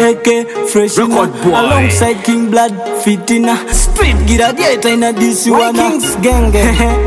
AK Fresh alongside King Blood Fitina Street Gladiator in a DC one Kings Genge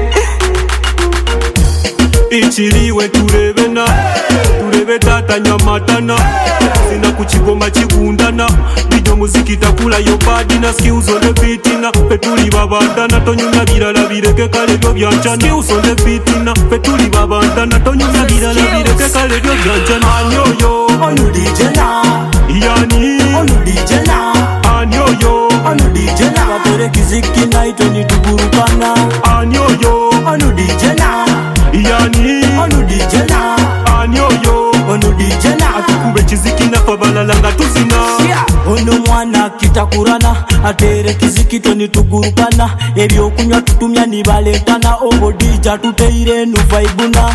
Ichiriwe turebena turebe tata nyamatana Sina kuchigoma chigundana Bijo muziki takula yo badi na skills on the beatina Petuli babandana tonyunya birala bireke kale byo byanchana Skills on the beatina Petuli babandana tonyunya birala bireke kale byo byanchana Anyoyo Onu DJ na Yani Onu DJ na Anyoyo Onu DJ na Watere kiziki na itoni tugurukana Anyoyo Onu DJ na Yani Onu DJ na Anyoyo Onu DJ na Atukube chiziki na fabalalanga tuzina Ono mwana kitakurana atere kiziki toni tugurukana Ebyo kunywa tutumya nibaletana Obo dija tuteire nu vaibuna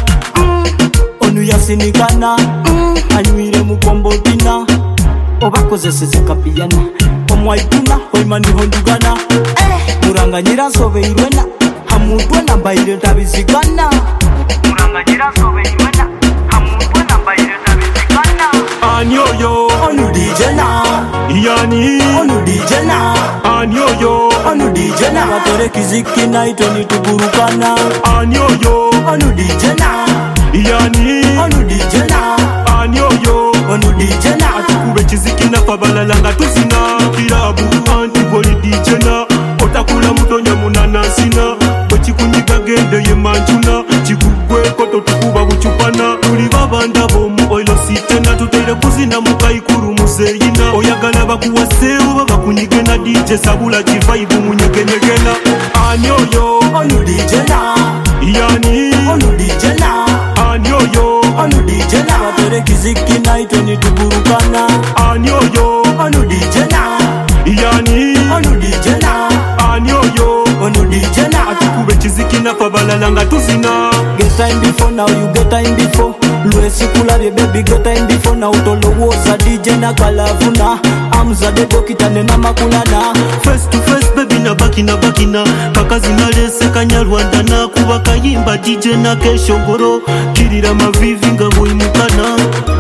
Onu yasinikana Anywire mukombotina Obakozeseze kapiyana Omwaituna oimani hondugana Muranganyira sobe irwena Hamutwe na mbaire tabizikana Muranganyira sobe irwena Hamutwe na mbaire tabizikana Anyoyo Onu DJ na Yani Onu DJ na Anyoyo Onu DJ na Watere kiziki na itoni tugurukana Anyoyo Onu DJ na Yani Onu DJ na Anyoyo Onu DJ na Atukube chiziki na fabalalanga tuzina Kirabu anti-boli DJ na Otakula mutonya munanasina Bwechikunyiga gende ye manchuna Chikugwe koto tukuba buchupana Tuli babanda bomu oilo sitena Tutere kuzina mukaikuru muzeyina Oyagala bakuwasewo babakunyige na DJ Sabula chivaibu munyegenyegena Anyoyo Onu DJ na Yani Onu DJ na Anyoyo Onu DJ na Watere kiziki na itoni tugurukana Anyoyo Onu DJ na Yani Onu DJ na Anyoyo Onu DJ na Atukube chiziki na fabalalanga tuzina Get time before now you get time before Luesi kulare baby get time before now Utolowoza DJ na kalavuna Amza dego kitane na makulana Face to face baby na bakina Kakazi na lese kanyarwanda na kuba kayimba DJ na keshongoro Kirira mavivi nga muimukana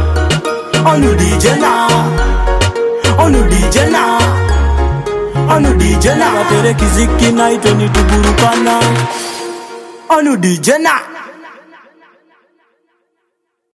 Onu DJ na Onu DJ na Onu DJ na Watere kiziki na itoni tugurukana Onu DJ na